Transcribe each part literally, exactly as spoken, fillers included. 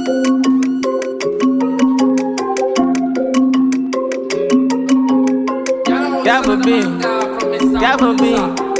Gaffer B, Gaffer B,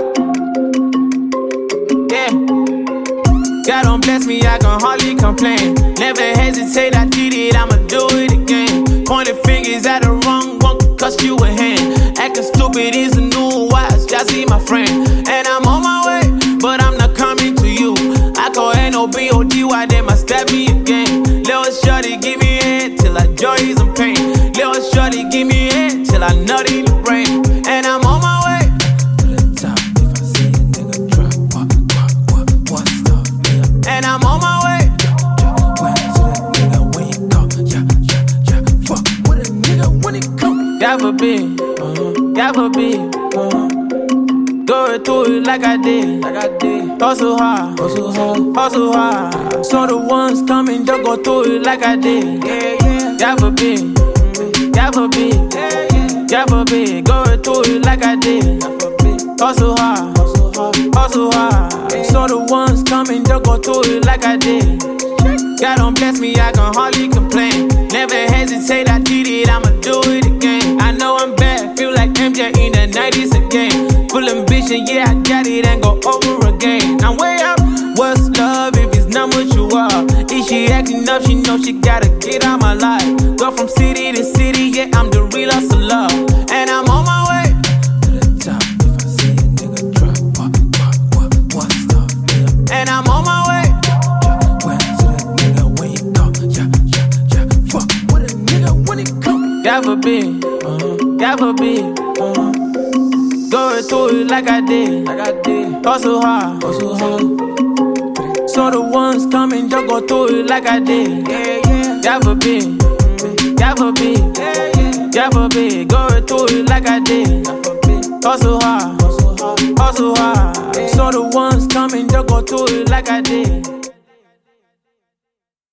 yeah. God don't bless me, I can hardly complain. Never hesitate, I did it, I'ma do it again. Pointing fingers at the wrong one, could cost you a hand. Acting stupid is a new wise, just see my friend. And I'm on my way, but I'm not coming to you. I call N O B O D Y, they must stab me again. Little shorty, give me a head till I joy is in pain. Little shorty, give me a head till I nut in the brain. And I'm on my way to the top. If I see a nigga drop, what, what, what, what's up, nigga? And I'm on my way. When to that nigga when you come, yeah, yeah, yeah. Fuck with a nigga when he come. Gaffer B, uh-huh. Gaffer B, uh-huh. Go through it like I did, like I did. Hustle hard, hustle hard, hustle hard. So the ones coming, don't go through it like I did. Yeah, yeah. Gaffer B, Gaffer B, yeah, yeah. Gaffer B, go through it like I did. Hustle hard, hustle hard, hustle hard. So the ones coming, don't go through it like I did. God don't bless me, I can hardly complain. Never hesitate, I did it, I'ma do it again. I know I'm bad, feel like M J in the nineties again. Full ambition, yeah, I got it and go over again. I'm way up, what's love if it's not what you are? If she acting up, she know she gotta get out my life. Go from city to city, yeah, I'm the real hustler. And I'm on my way to the top. If I see a nigga drop, what, what, what, what's up, nigga? And I'm on my way. When to that nigga when you come, yeah, yeah, yeah. Fuck with a nigga when he come. Gaffer B, uh-huh. Gaffer B, uh-huh. Go through it like I did, like I did. Hustle hard, hustle hard. So the ones coming, don't go through it like I did. Yeah, yeah. Gaffer B, Gaffer B, yeah, yeah. Gaffer B, go through it like I did. Hustle hard, hustle hard, hustle hard. So the ones coming, don't go through it like I did.